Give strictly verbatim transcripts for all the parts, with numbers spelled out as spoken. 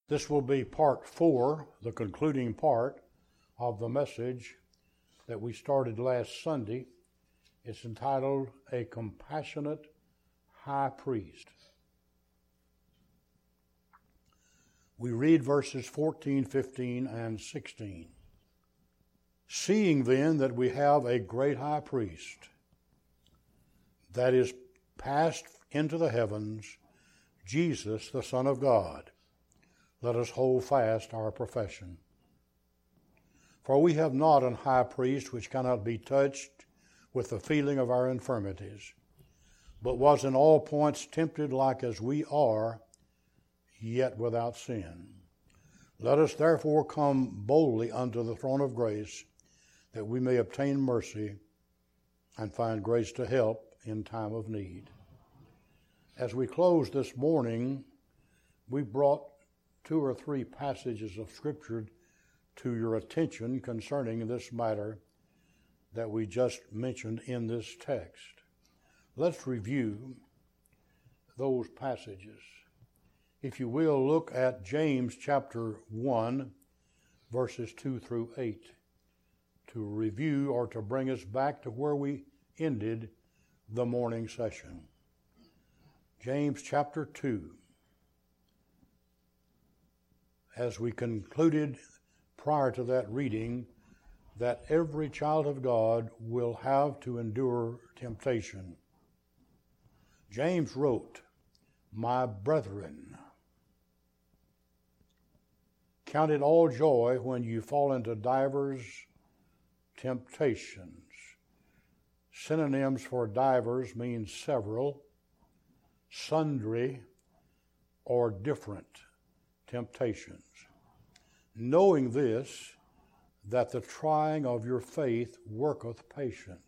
This will be part four, the concluding part of the message that we started last Sunday. It's entitled, A Compassionate High Priest. We read verses fourteen, fifteen, and sixteen. Seeing then that we have a great high priest that is passed into the heavens, Jesus, the Son of God, let us hold fast our profession. For we have not an high priest which cannot be touched with the feeling of our infirmities, but was in all points tempted like as we are, yet without sin. Let us therefore come boldly unto the throne of grace, that we may obtain mercy and find grace to help in time of need. As we close this morning, we brought two or three passages of Scripture to your attention concerning this matter that we just mentioned in this text. Let's review those passages. If you will, look at James chapter one, verses two through eight, to review or to bring us back to where we ended the morning session. James chapter two. As we concluded prior to that reading, that every child of God will have to endure temptation. James wrote, My brethren, count it all joy when you fall into divers temptations. Synonyms for divers mean several, sundry, or different temptations. Knowing this, that the trying of your faith worketh patience.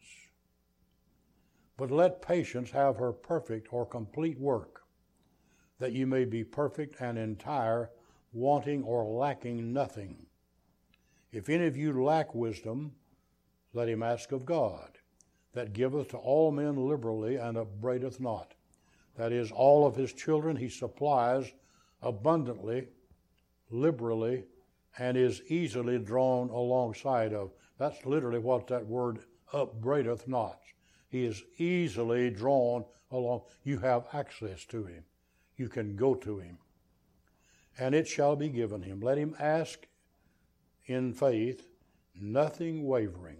But let patience have her perfect or complete work, that you may be perfect and entire, wanting or lacking nothing. If any of you lack wisdom, let him ask of God, that giveth to all men liberally and upbraideth not. That is, all of his children he supplies abundantly, liberally, and is easily drawn alongside of. That's literally what that word upbraideth not. He is easily drawn along. You have access to him. You can go to him. And it shall be given him. Let him ask in faith, nothing wavering.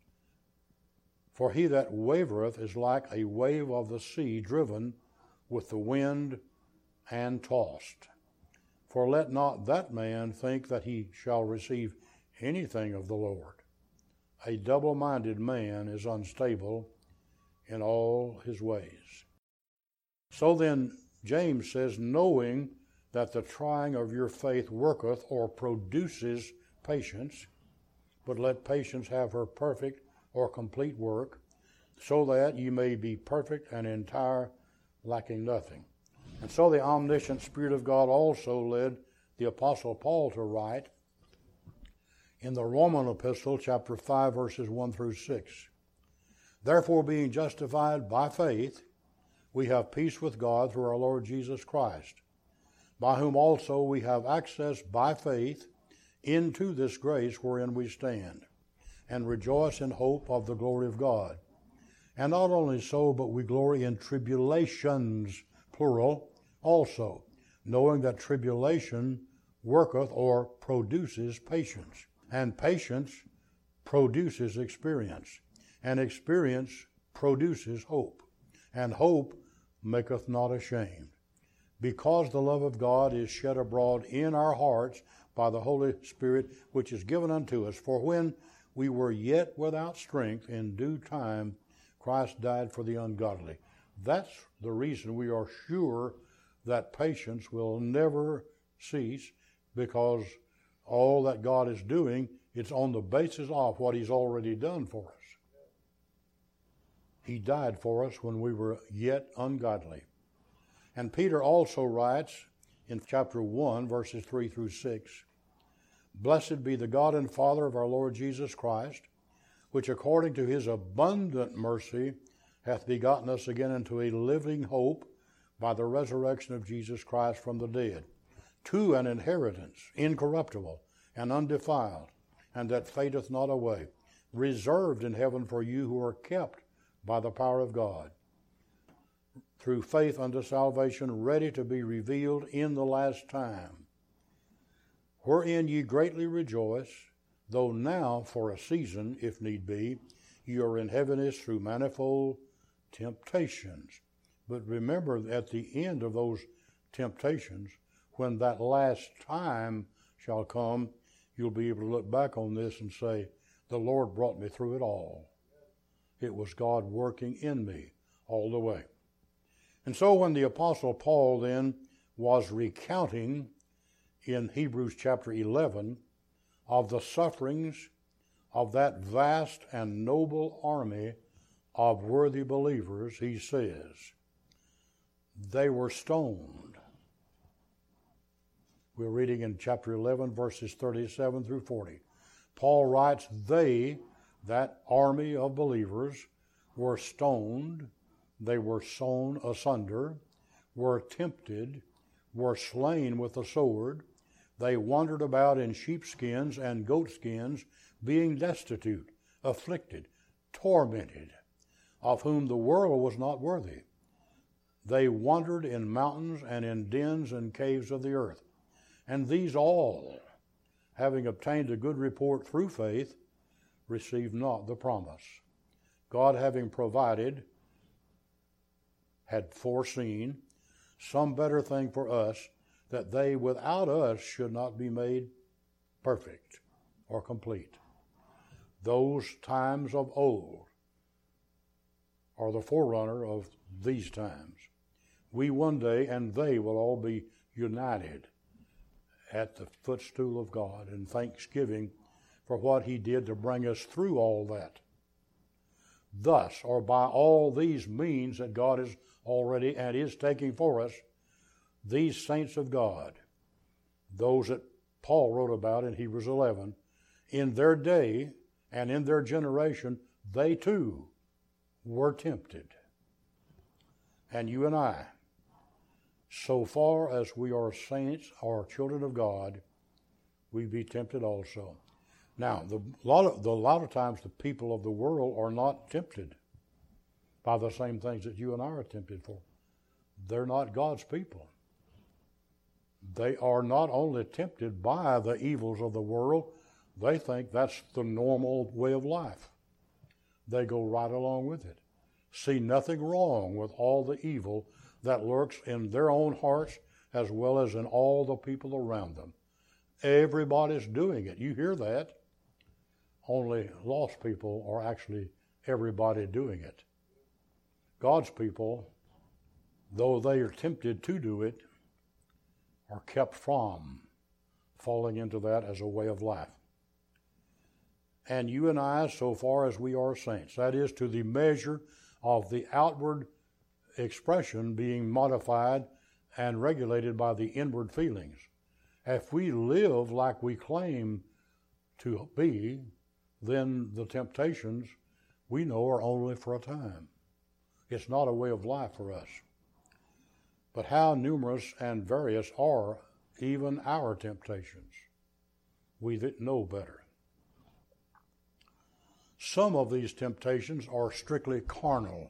For he that wavereth is like a wave of the sea driven with the wind and tossed. For let not that man think that he shall receive anything of the Lord. A double-minded man is unstable in all his ways. So then, James says, knowing that the trying of your faith worketh or produces patience, but let patience have her perfect or complete work, so that you may be perfect and entire, lacking nothing. And so the omniscient Spirit of God also led the Apostle Paul to write in the Roman epistle, chapter five, verses one through six. Therefore, being justified by faith, we have peace with God through our Lord Jesus Christ, by whom also we have access by faith into this grace wherein we stand, and rejoice in hope of the glory of God. And not only so, but we glory in tribulations, plural, also, knowing that tribulation worketh or produces patience, and patience produces experience, and experience produces hope, and hope maketh not ashamed, because the love of God is shed abroad in our hearts by the Holy Spirit, which is given unto us. For when we were yet without strength, in due time Christ died for the ungodly. That's the reason we are sure that patience will never cease, because all that God is doing, it's on the basis of what he's already done for us. He died for us when we were yet ungodly. And Peter also writes in chapter one, verses three through six, Blessed be the God and Father of our Lord Jesus Christ, which according to his abundant mercy hath begotten us again into a living hope by the resurrection of Jesus Christ from the dead, to an inheritance, incorruptible and undefiled, and that fadeth not away, reserved in heaven for you who are kept by the power of God, through faith unto salvation, ready to be revealed in the last time, wherein ye greatly rejoice, though now for a season, if need be, ye are in heaviness through manifold temptations. But remember, at the end of those temptations, when that last time shall come, you'll be able to look back on this and say, the Lord brought me through it all. It was God working in me all the way. And so when the Apostle Paul then was recounting in Hebrews chapter eleven of the sufferings of that vast and noble army of worthy believers, he says, they were stoned. We're reading in chapter eleven, verses thirty-seven through forty. Paul writes, they, that army of believers, were stoned, they were sawn asunder, were tempted, were slain with the sword. They wandered about in sheepskins and goatskins, being destitute, afflicted, tormented, of whom the world was not worthy. They wandered in mountains and in dens and caves of the earth. And these all, having obtained a good report through faith, received not the promise. God having provided, had foreseen, some better thing for us, that they without us should not be made perfect or complete. Those times of old are the forerunner of these times. We one day, and they will all be united at the footstool of God in thanksgiving for what he did to bring us through all that. Thus, or by all these means that God is already and is taking for us, these saints of God, those that Paul wrote about in Hebrews eleven, in their day and in their generation, they too were tempted. And you and I, so far as we are saints or children of God, we be tempted also. Now, the lot of the lot of times the people of the world are not tempted by the same things that you and I are tempted for. They're not God's people. They are not only tempted by the evils of the world, they think that's the normal way of life. They go right along with it. See nothing wrong with all the evil that lurks in their own hearts as well as in all the people around them. Everybody's doing it. You hear that? Only lost people are actually everybody doing it. God's people, though they are tempted to do it, are kept from falling into that as a way of life. And you and I, so far as we are saints, that is to the measure of the outward expression being modified and regulated by the inward feelings. If we live like we claim to be, then the temptations we know are only for a time. It's not a way of life for us. But how numerous and various are even our temptations. We that know better. Some of these temptations are strictly carnal.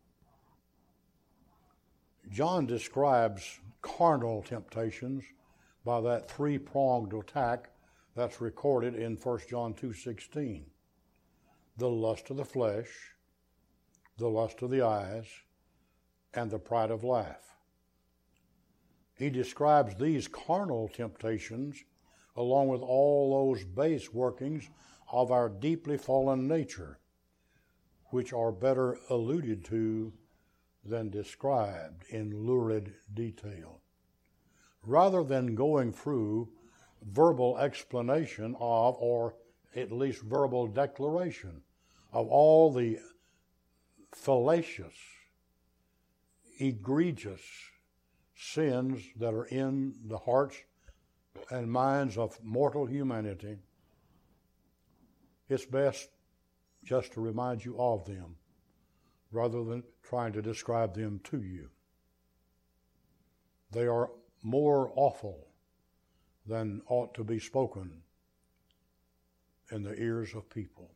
John describes carnal temptations by that three-pronged attack that's recorded in First John two sixteen. The lust of the flesh, the lust of the eyes, and the pride of life. He describes these carnal temptations along with all those base workings of our deeply fallen nature, which are better alluded to than described in lurid detail. Rather than going through verbal explanation of, or at least verbal declaration of all the fallacious, egregious sins that are in the hearts and minds of mortal humanity, it's best just to remind you of them rather than trying to describe them to you. They are more awful than ought to be spoken in the ears of people.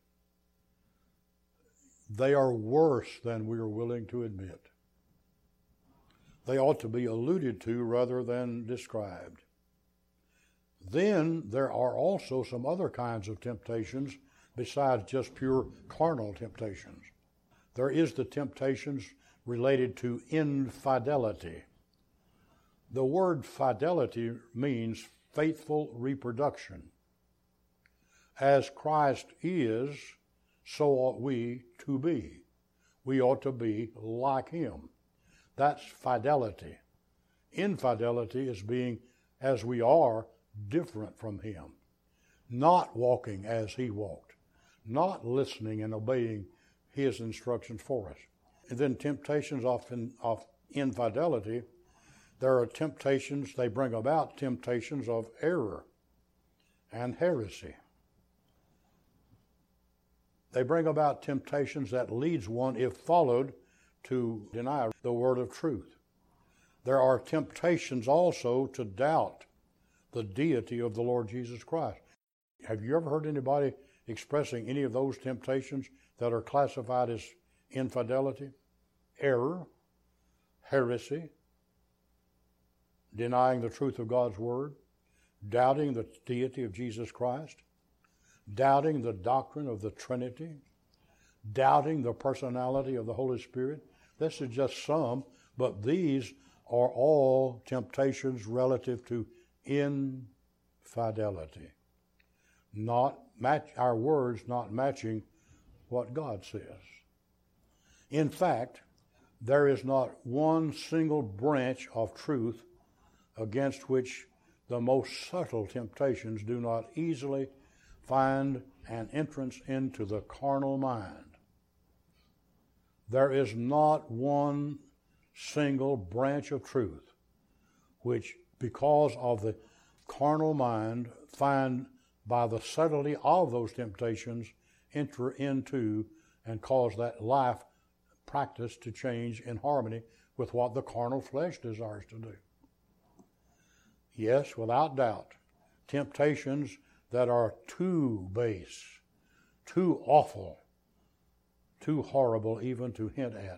They are worse than we are willing to admit. They ought to be alluded to rather than described. Then there are also some other kinds of temptations besides just pure carnal temptations. There is the temptations related to infidelity. The word fidelity means faithful reproduction. As Christ is, so ought we to be. We ought to be like him. That's fidelity. Infidelity is being, as we are, different from him. Not walking as he walked. Not listening and obeying his instructions for us. And then temptations of, of infidelity, there are temptations, they bring about temptations of error and heresy. They bring about temptations that leads one, if followed, to deny the word of truth. There are temptations also to doubt the deity of the Lord Jesus Christ. Have you ever heard anybody expressing any of those temptations that are classified as infidelity, error, heresy, denying the truth of God's word, doubting the deity of Jesus Christ, doubting the doctrine of the Trinity, doubting the personality of the Holy Spirit? This is just some, but these are all temptations relative to infidelity. Not match our words not matching what God says. In fact, there is not one single branch of truth against which the most subtle temptations do not easily find an entrance into the carnal mind. There is not one single branch of truth which, because of the carnal mind, find by the subtlety of those temptations, enter into and cause that life practice to change in harmony with what the carnal flesh desires to do. Yes, without doubt, temptations that are too base, too awful, too horrible even to hint at.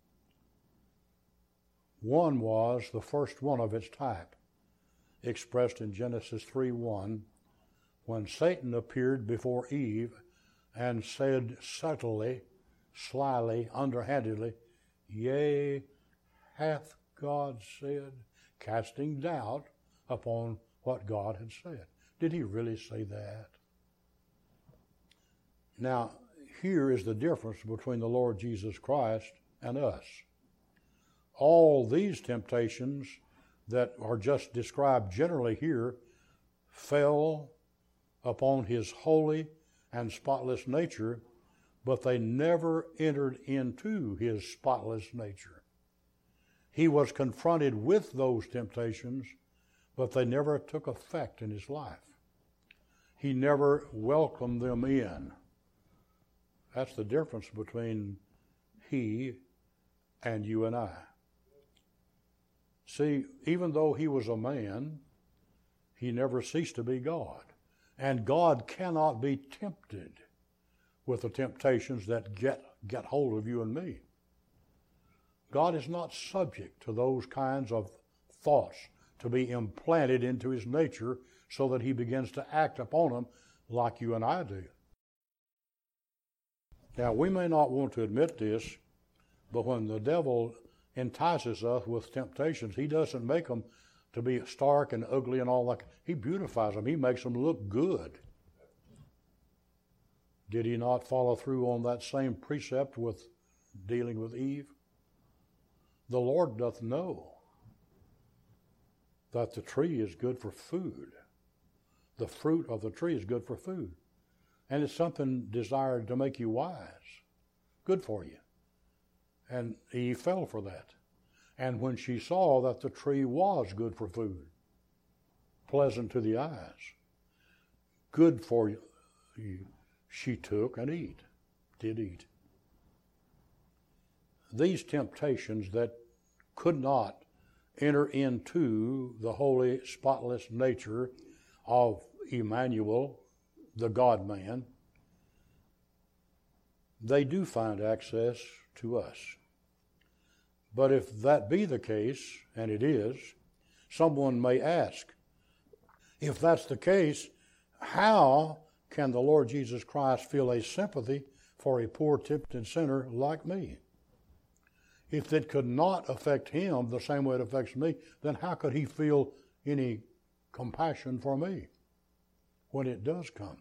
One was the first one of its type, expressed in Genesis three one, when Satan appeared before Eve and said subtly, slyly, underhandedly, "Yea, hath God said," casting doubt upon what God had said. Did he really say that? Now, here is the difference between the Lord Jesus Christ and us. All these temptations that are just described generally here fell upon his holy and spotless nature, but they never entered into his spotless nature. He was confronted with those temptations, but they never took effect in his life. He never welcomed them in. That's the difference between he and you and I. See, even though he was a man, he never ceased to be God. And God cannot be tempted with the temptations that get, get hold of you and me. God is not subject to those kinds of thoughts to be implanted into his nature so that he begins to act upon them like you and I do. Now, we may not want to admit this, but when the devil entices us with temptations, he doesn't make them to be stark and ugly and all that. He beautifies them. He makes them look good. Did he not follow through on that same precept with dealing with Eve? The Lord doth know that the tree is good for food. The fruit of the tree is good for food. And it's something desired to make you wise. Good for you. And Eve fell for that. And when she saw that the tree was good for food, pleasant to the eyes, good for you, she took and eat, did eat. These temptations that could not enter into the holy, spotless nature of Emmanuel, the God-man, they do find access to us. But if that be the case, and it is, someone may ask, if that's the case, how can the Lord Jesus Christ feel a sympathy for a poor tempted sinner like me? If it could not affect him the same way it affects me, then how could he feel any compassion for me when it does come?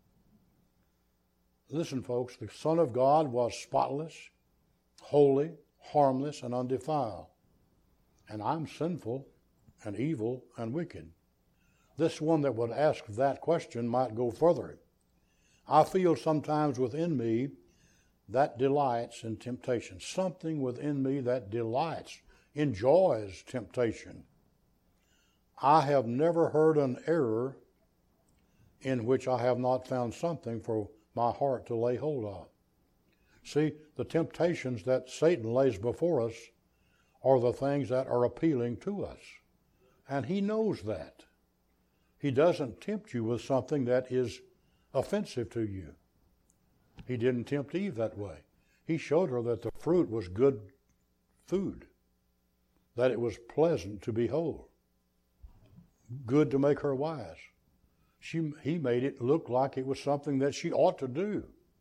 Listen, folks, the Son of God was spotless, holy, harmless, and undefiled. And I'm sinful and evil and wicked. This one that would ask that question might go further. I feel sometimes within me that delights in temptation. Something within me that delights, enjoys temptation. I have never heard an error in which I have not found something for my heart to lay hold of. See, the temptations that Satan lays before us are the things that are appealing to us. And he knows that. He doesn't tempt you with something that is offensive to you. He didn't tempt Eve that way. He showed her that the fruit was good food, that it was pleasant to behold, good to make her wise. She, he made it look like it was something that she ought to do.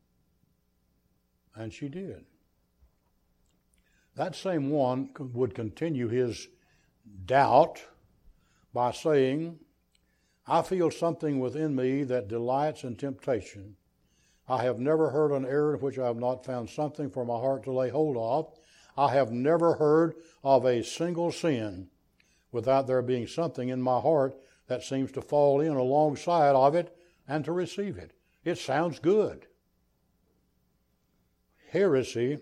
And she did. That same one would continue his doubt by saying, I feel something within me that delights in temptation. I have never heard an error in which I have not found something for my heart to lay hold of. I have never heard of a single sin without there being something in my heart that seems to fall in alongside of it and to receive it. It sounds good. Heresy,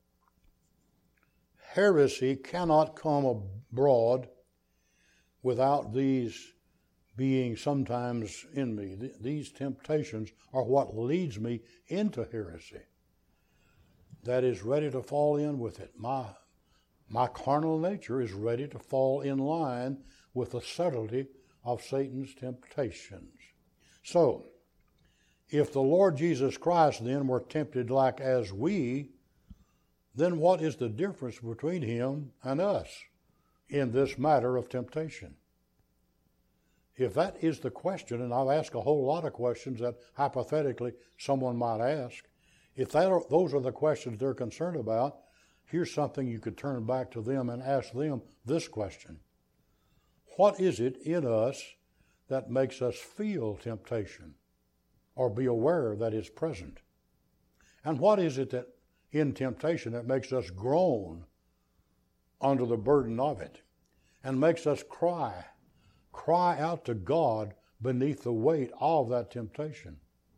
heresy cannot come abroad without these being sometimes in me. These temptations are what leads me into heresy. That is ready to fall in with it. My, my carnal nature is ready to fall in line with the subtlety of Satan's temptations. So, if the Lord Jesus Christ then were tempted like as we, then what is the difference between him and us in this matter of temptation? If that is the question, and I've asked a whole lot of questions that hypothetically someone might ask, if that are, those are the questions they're concerned about, here's something you could turn back to them and ask them this question. What is it in us that makes us feel temptation or be aware that it's present? And what is it that in temptation that makes us groan under the burden of it and makes us cry, cry out to God beneath the weight of that temptation?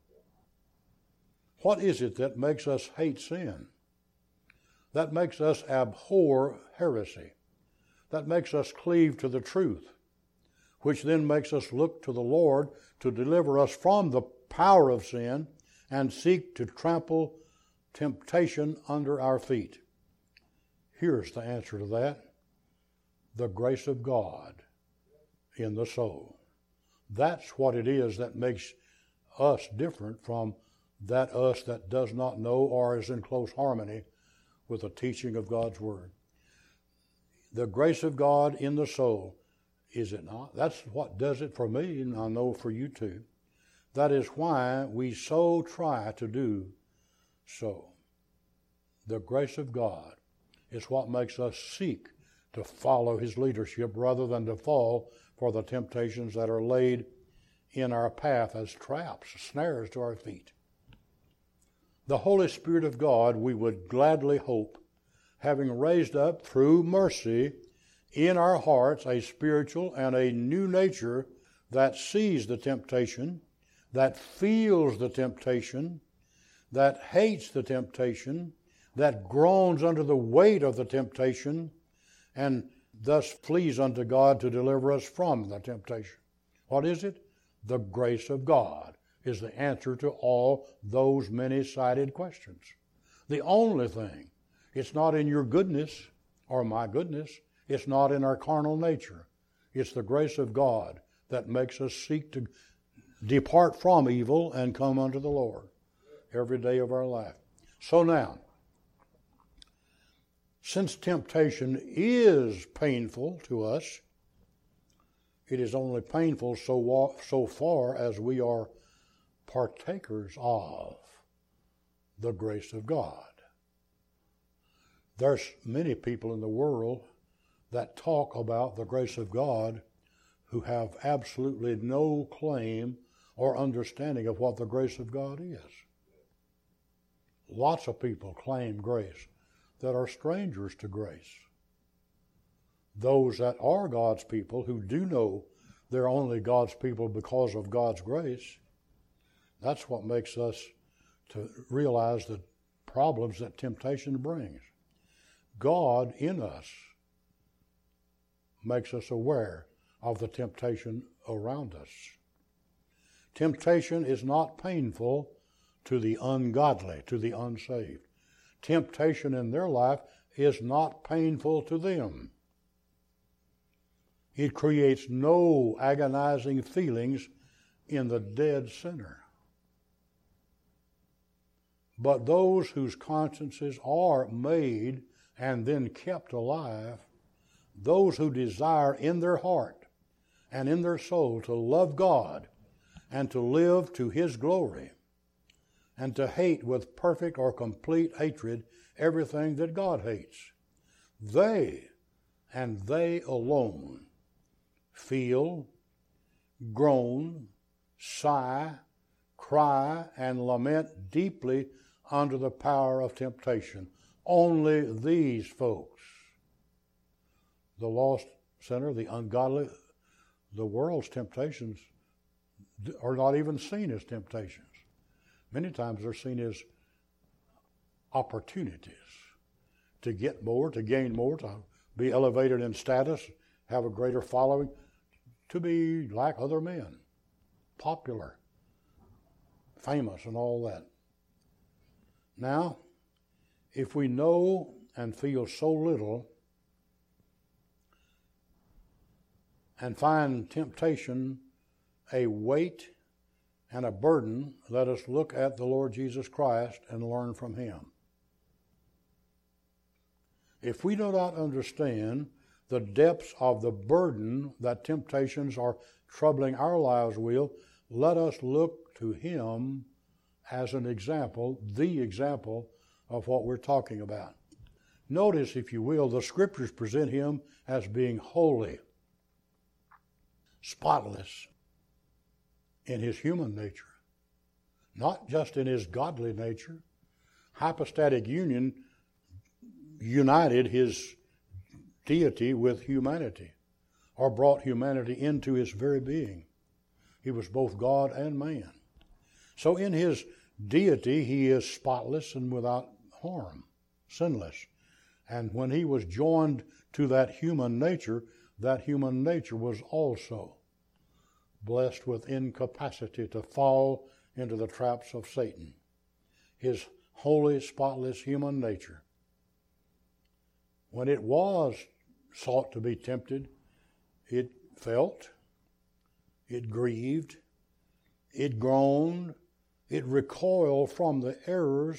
What is it that makes us hate sin? That makes us abhor heresy? That makes us cleave to the truth, which then makes us look to the Lord to deliver us from the power of sin and seek to trample temptation under our feet? Here's the answer to that. The grace of God in the soul. That's what it is that makes us different from that us that does not know or is in close harmony with the teaching of God's Word. The grace of God in the soul, is it not? That's what does it for me, and I know for you too. That is why we so try to do so. The grace of God is what makes us seek to follow his leadership rather than to fall for the temptations that are laid in our path as traps, snares to our feet. The Holy Spirit of God, we would gladly hope, having raised up through mercy in our hearts a spiritual and a new nature that sees the temptation, that feels the temptation, that hates the temptation, that groans under the weight of the temptation, and thus flees unto God to deliver us from the temptation. What is it? The grace of God is the answer to all those many-sided questions. The only thing, it's not in your goodness or my goodness, it's not in our carnal nature. It's the grace of God that makes us seek to depart from evil and come unto the Lord every day of our life. So now, since temptation is painful to us, it is only painful so, so far as we are partakers of the grace of God. There's many people in the world that talk about the grace of God who have absolutely no claim or understanding of what the grace of God is. Lots of people claim grace that are strangers to grace. Those that are God's people who do know they're only God's people because of God's grace, that's what makes us to realize the problems that temptation brings. God in us makes us aware of the temptation around us. Temptation is not painful to the ungodly, to the unsaved. Temptation in their life is not painful to them. It creates no agonizing feelings in the dead sinner. But those whose consciences are made and then kept alive, those who desire in their heart and in their soul to love God and to live to His glory and to hate with perfect or complete hatred everything that God hates, they and they alone feel, groan, sigh, cry, and lament deeply under the power of temptation. Only these folks, the lost sinner, the ungodly, the world's temptations are not even seen as temptations. Many times they're seen as opportunities to get more, to gain more, to be elevated in status, have a greater following, to be like other men, popular, famous, and all that. Now, if we know and feel so little and find temptation a weight and a burden, let us look at the Lord Jesus Christ and learn from Him. If we do not understand the depths of the burden that temptations are troubling our lives with, let us look to Him as an example, the example of what we're talking about. Notice, if you will, the Scriptures present Him as being holy, spotless in His human nature, not just in His godly nature. Hypostatic union united His deity with humanity, or brought humanity into His very being. He was both God and man. So in His deity, He is spotless and without harm, sinless. And when He was joined to that human nature, that human nature was also blessed with incapacity to fall into the traps of Satan. His holy, spotless human nature, when it was sought to be tempted, it felt, it grieved, it groaned, it recoiled from the errors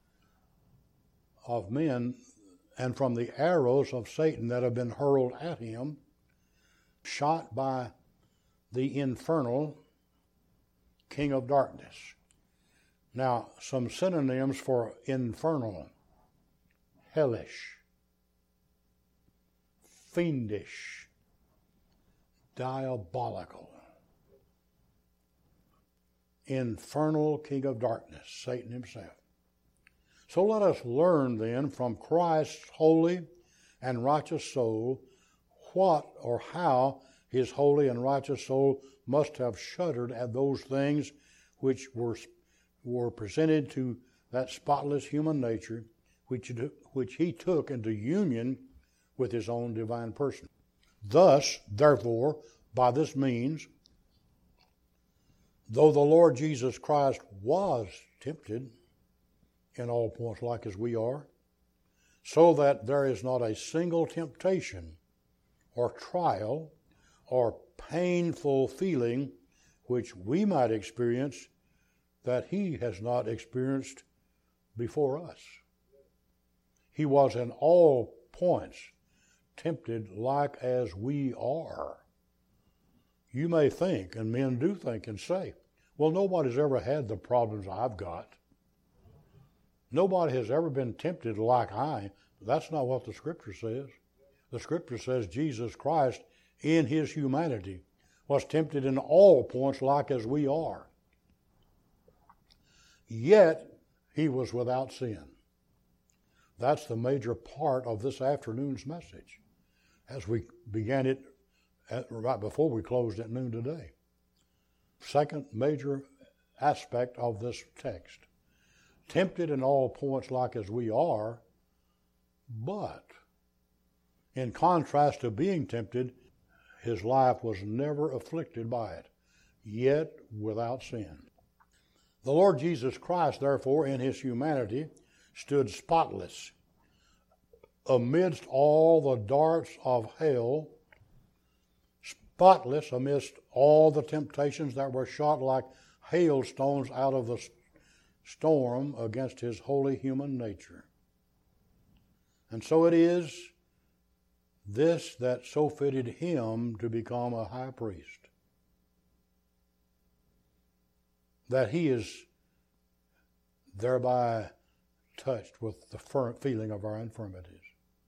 of men and from the arrows of Satan that have been hurled at him, shot by the infernal king of darkness. Now, some synonyms for infernal: hellish, fiendish, diabolical. Infernal king of darkness, Satan himself. So let us learn then from Christ's holy and righteous soul what or how His holy and righteous soul must have shuddered at those things which were, were presented to that spotless human nature, which, which He took into union with His own divine person. Thus, therefore, by this means, though the Lord Jesus Christ was tempted in all points like as we are, so that there is not a single temptation or trial or painful feeling which we might experience that he has not experienced before us. He was in all points tempted like as we are. You may think, and men do think and say, well, nobody's ever had the problems I've got. Nobody has ever been tempted like I am. That's not what the Scripture says. The Scripture says Jesus Christ, in his humanity, was tempted in all points like as we are. Yet, he was without sin. That's the major part of this afternoon's message, as we began it at, right before we closed at noon today. Second major aspect of this text. Tempted in all points like as we are, but in contrast to being tempted, his life was never afflicted by it, yet without sin. The Lord Jesus Christ, therefore, in his humanity, stood spotless amidst all the darts of hell, spotless amidst all the temptations that were shot like hailstones out of the storm against his holy human nature. And so it is this that so fitted him to become a high priest, that he is thereby touched with the feeling of our infirmities.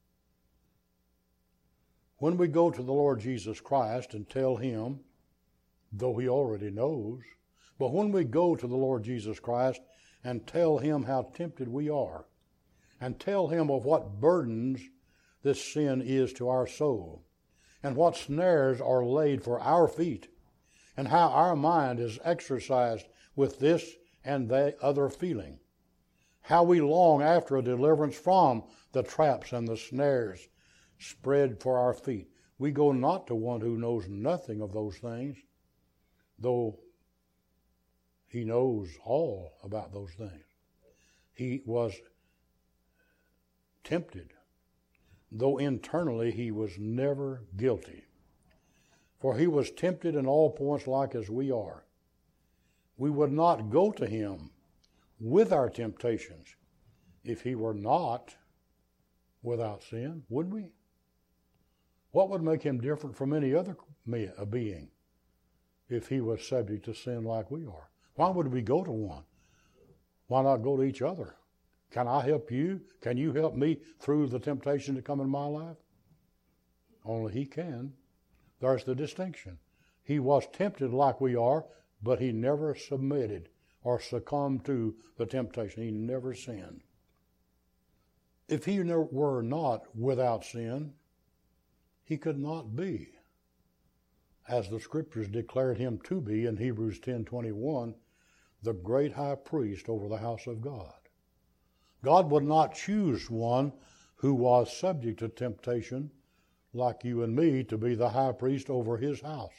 When we go to the Lord Jesus Christ and tell him, though he already knows, but when we go to the Lord Jesus Christ and tell him how tempted we are, and tell him of what burdens this sin is to our soul, and what snares are laid for our feet, and how our mind is exercised with this and that other feeling, how we long after a deliverance from the traps and the snares spread for our feet. We go not to one who knows nothing of those things, though he knows all about those things. He was tempted, though internally he was never guilty. For he was tempted in all points like as we are. We would not go to him with our temptations if he were not without sin, would we? What would make him different from any other being if he was subject to sin like we are? Why would we go to one? Why not go to each other? Can I help you? Can you help me through the temptation to come in my life? Only he can. There's the distinction. He was tempted like we are, but he never submitted or succumbed to the temptation. He never sinned. If he were not without sin, he could not be, as the Scriptures declared him to be in Hebrews ten twenty-one, the great high priest over the house of God. God would not choose one who was subject to temptation like you and me to be the high priest over his house.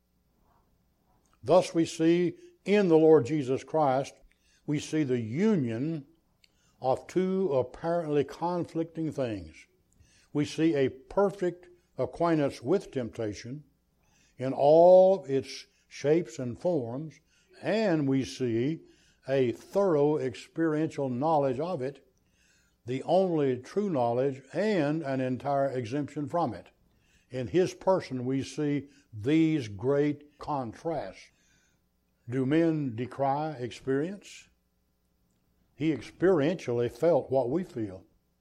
Thus we see in the Lord Jesus Christ, we see the union of two apparently conflicting things. We see a perfect acquaintance with temptation in all its shapes and forms, and we see a thorough experiential knowledge of it, the only true knowledge, and an entire exemption from it. In his person we see these great contrasts. Do men decry experience? He experientially felt what we feel.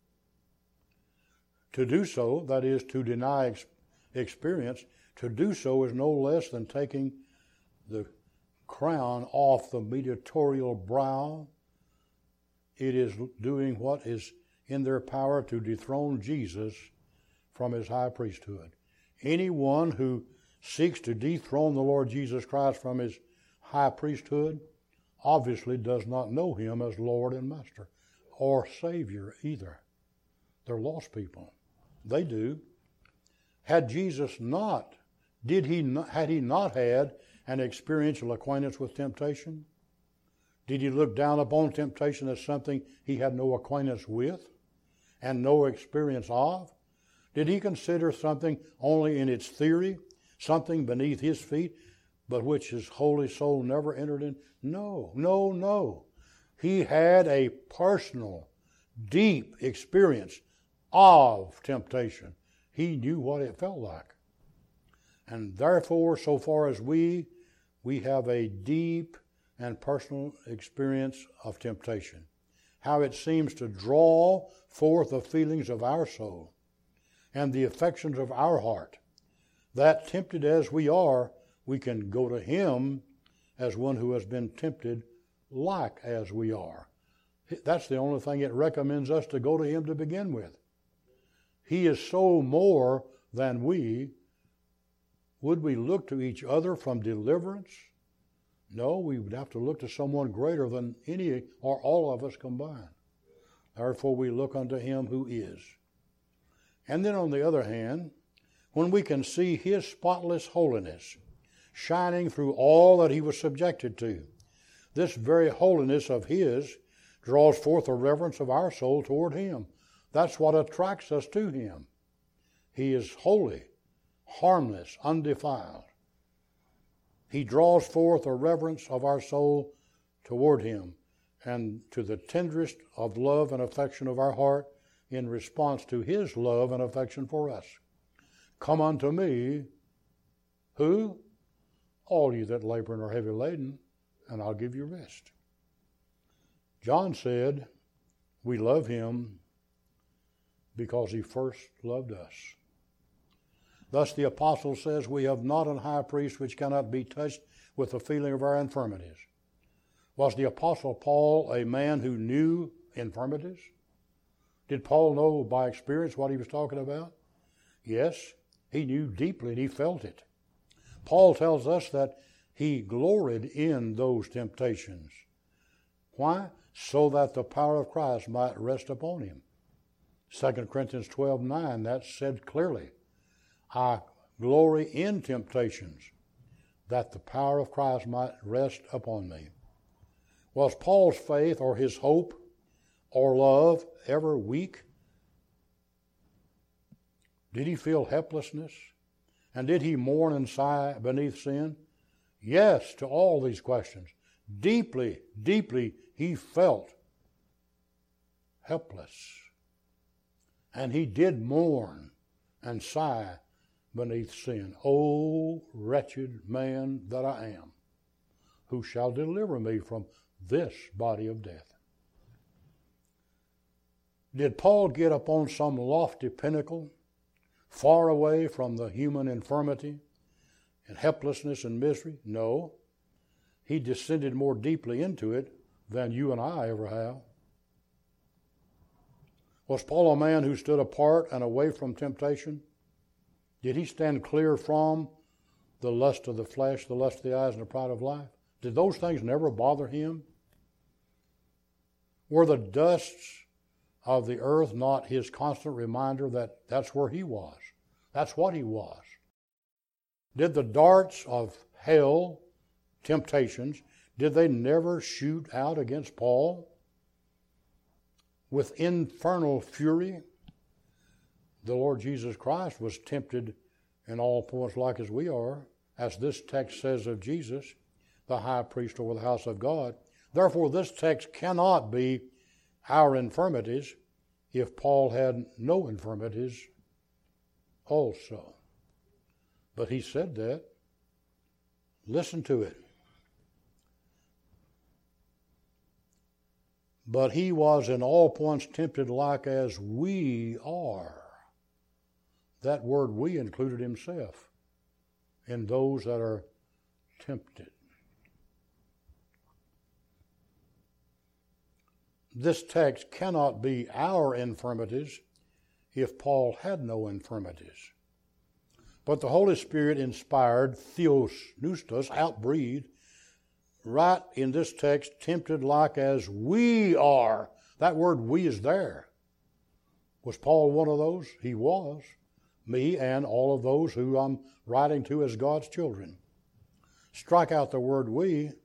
To do so, that is, to deny ex- experience, to do so is no less than taking the crown off the mediatorial brow. It is doing what is in their power to dethrone Jesus from his high priesthood. Anyone who seeks to dethrone the Lord Jesus Christ from his high priesthood obviously does not know him as Lord and Master or Savior either. They're lost people. They do. Had Jesus not, did he not, had he not had an experiential acquaintance with temptation? Did he look down upon temptation as something he had no acquaintance with and no experience of? Did he consider something only in its theory, something beneath his feet, but which his holy soul never entered in? No, no, no. He had a personal, deep experience of temptation. He knew what it felt like. And therefore, so far as we, we have a deep and personal experience of temptation. How it seems to draw forth the feelings of our soul and the affections of our heart. That tempted as we are, we can go to him as one who has been tempted like as we are. That's the only thing it recommends us to go to him to begin with. He is so more than we. Would we look to each other from deliverance? No, we would have to look to someone greater than any or all of us combined. Therefore, we look unto him who is. And then on the other hand, when we can see his spotless holiness shining through all that he was subjected to, this very holiness of his draws forth a reverence of our soul toward him. That's what attracts us to him. He is holy, harmless, undefiled. He draws forth a reverence of our soul toward him and to the tenderest of love and affection of our heart in response to his love and affection for us. Come unto me, who? All you that labor and are heavy laden, and I'll give you rest. John said, we love him because he first loved us. Thus the apostle says, we have not an high priest which cannot be touched with the feeling of our infirmities. Was the apostle Paul a man who knew infirmities? Did Paul know by experience what he was talking about? Yes, he knew deeply and he felt it. Paul tells us that he gloried in those temptations. Why? So that the power of Christ might rest upon him. Second Corinthians twelve nine, that's said clearly. I glory in temptations, that the power of Christ might rest upon me. Was Paul's faith or his hope or love ever weak? Did he feel helplessness? And did he mourn and sigh beneath sin? Yes, to all these questions. Deeply, deeply he felt helpless. And he did mourn and sigh beneath sin. O wretched man that I am, who shall deliver me from this body of death? Did Paul get up on some lofty pinnacle, far away from the human infirmity and helplessness and misery? No. He descended more deeply into it than you and I ever have. Was Paul a man who stood apart and away from temptation? Did he stand clear from the lust of the flesh, the lust of the eyes, and the pride of life? Did those things never bother him? Were the dusts of the earth not his constant reminder that that's where he was? That's what he was. Did the darts of hell, temptations, did they never shoot out against Paul with infernal fury? The Lord Jesus Christ was tempted in all points like as we are, as this text says of Jesus, the high priest over the house of God. Therefore, this text cannot be our infirmities if Paul had no infirmities also. But he said that. Listen to it. But he was in all points tempted like as we are. That word we included himself in those that are tempted. This text cannot be our infirmities if Paul had no infirmities. But the Holy Spirit inspired, theos neustos, outbreathed, right in this text, tempted like as we are. That word we is there. Was Paul one of those? He was. Me and all of those who I'm writing to as God's children. Strike out the word we,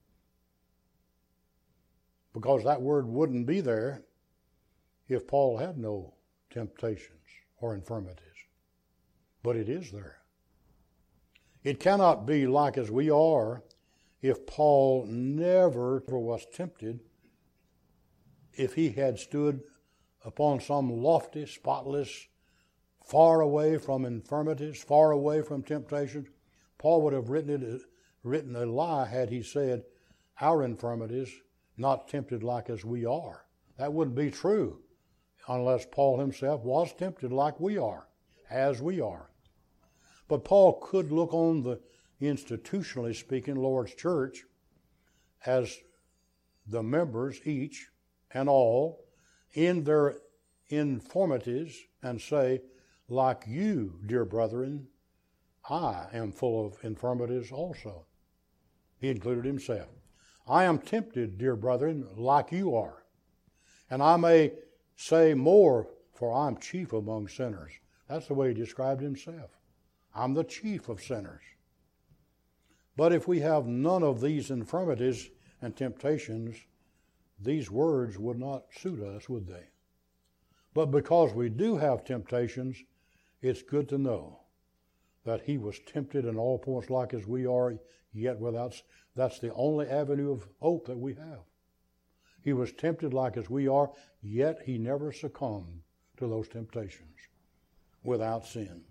because that word wouldn't be there if Paul had no temptations or infirmities. But it is there. It cannot be like as we are if Paul never was tempted, if he had stood upon some lofty, spotless, far away from infirmities, far away from temptations. Paul would have written it, written a lie had he said, our infirmities, not tempted like as we are. That wouldn't be true unless Paul himself was tempted like we are, as we are. But Paul could look on the, institutionally speaking, Lord's church as the members, each and all, in their infirmities and say, like you, dear brethren, I am full of infirmities also. He included himself. I am tempted, dear brethren, like you are. And I may say more, for I am chief among sinners. That's the way he described himself. I'm the chief of sinners. But if we have none of these infirmities and temptations, these words would not suit us, would they? But because we do have temptations, it's good to know that he was tempted in all points like as we are, yet without. That's the only avenue of hope that we have. He was tempted like as we are, yet he never succumbed to those temptations without sin.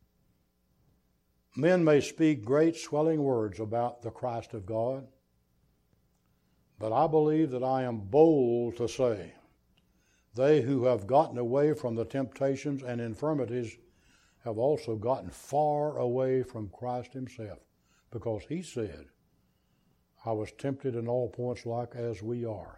Men may speak great swelling words about the Christ of God, but I believe that I am bold to say, they who have gotten away from the temptations and infirmities have also gotten far away from Christ himself, because he said, I was tempted in all points like as we are.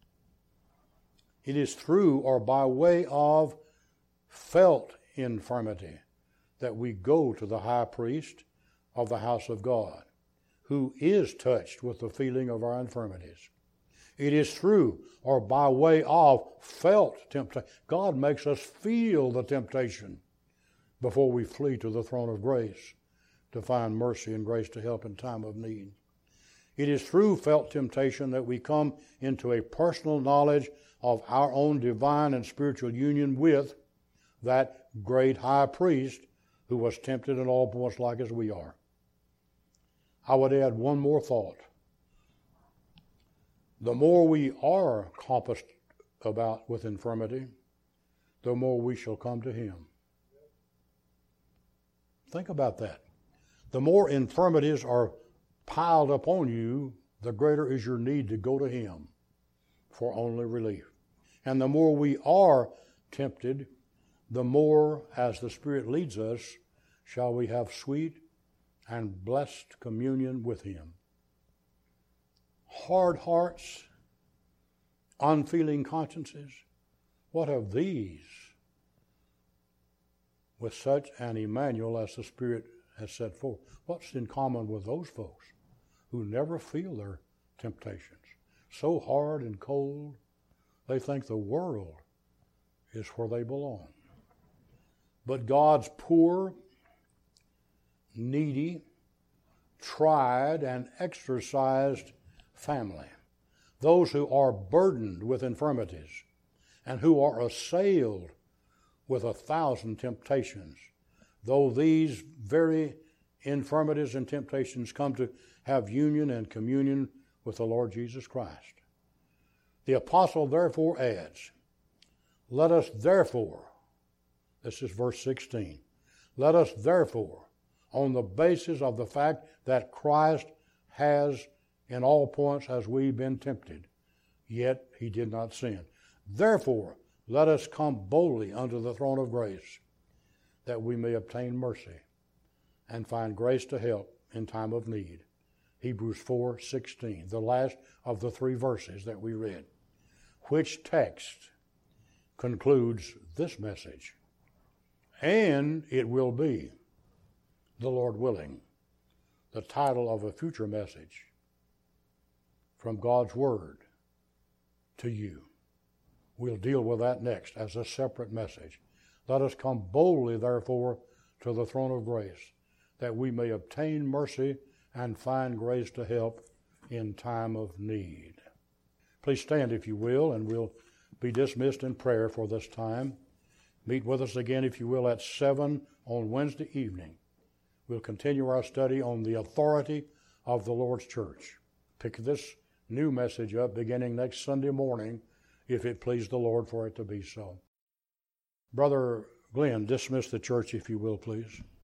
It is through or by way of felt infirmity that we go to the high priest of the house of God, who is touched with the feeling of our infirmities. It is through or by way of felt temptation. God makes us feel the temptation before we flee to the throne of grace to find mercy and grace to help in time of need. It is through felt temptation that we come into a personal knowledge of our own divine and spiritual union with that great high priest who was tempted in all points like as we are. I would add one more thought. The more we are compassed about with infirmity, the more we shall come to him. Think about that. The more infirmities are piled upon you, the greater is your need to go to him for only relief. And the more we are tempted, the more, as the Spirit leads us, shall we have sweet and blessed communion with him. Hard hearts, unfeeling consciences, what of these with such an Emmanuel as the Spirit has set forth? What's in common with those folks who never feel their temptations? So hard and cold, they think the world is where they belong. But God's poor, needy, tried, and exercised family, those who are burdened with infirmities and who are assailed with a thousand temptations, though these very infirmities and temptations come to have union and communion with the Lord Jesus Christ. The apostle therefore adds, let us therefore, this is verse sixteen, let us therefore, on the basis of the fact that Christ has in all points as we've been tempted, yet he did not sin. Therefore, let us come boldly unto the throne of grace, that we may obtain mercy and find grace to help in time of need. Hebrews four sixteen, the last of the three verses that we read, which text concludes this message. And it will be, the Lord willing, the title of a future message from God's Word to you. We'll deal with that next as a separate message. Let us come boldly, therefore, to the throne of grace, that we may obtain mercy and find grace to help in time of need. Please stand, if you will, and we'll be dismissed in prayer for this time. Meet with us again, if you will, at seven on Wednesday evening, we'll continue our study on the authority of the Lord's church. Pick this new message up beginning next Sunday morning, if it please the Lord for it to be so. Brother Glenn, dismiss the church if you will, please.